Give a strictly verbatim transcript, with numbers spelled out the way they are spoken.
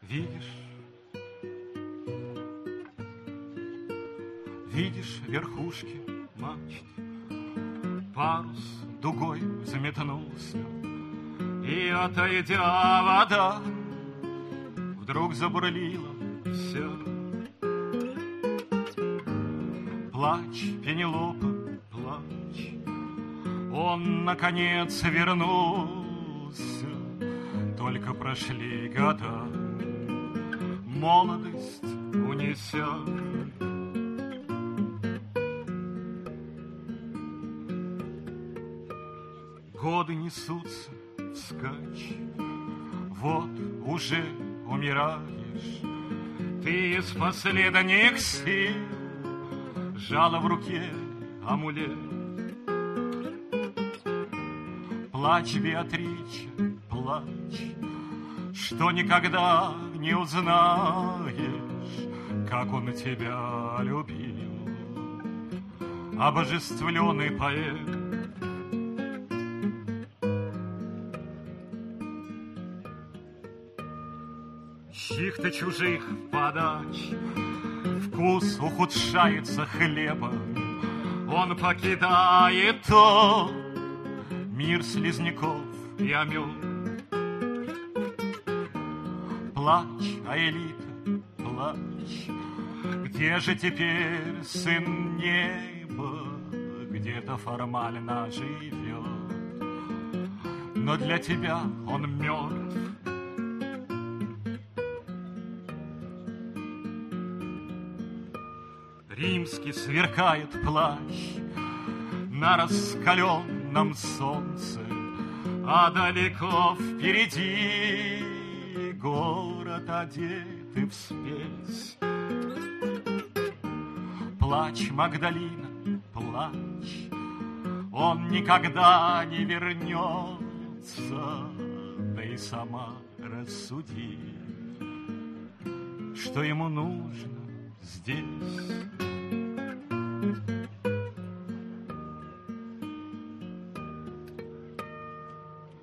Видишь, видишь верхушки мачт, парус дугой заметнулся, и, отойдя, вода вдруг забурлила все. Плачь, Пенелопа, плачь, он, наконец, вернулся. Только прошли года, молодость унеся. Годы несутся вскачь, вот уже умираешь. Ты из последних сил сжала в руке амулет. Плачь, Беатриче, плачь, что никогда не узнаешь, как он тебя любил, обожествленный поэт. Чьих-то чужих подач вкус ухудшается хлеба, он покидает тот мир слизняков и омел. Плачь, Аэлита, плачь, где же теперь сын неба? Где-то формально живет, но для тебя он мертв. Римский сверкает плащ на раскаленном солнце, а далеко впереди город, одетый в спесь. Плачь, Магдалина, плачь, он никогда не вернется. Да и сама рассуди, что ему нужно здесь.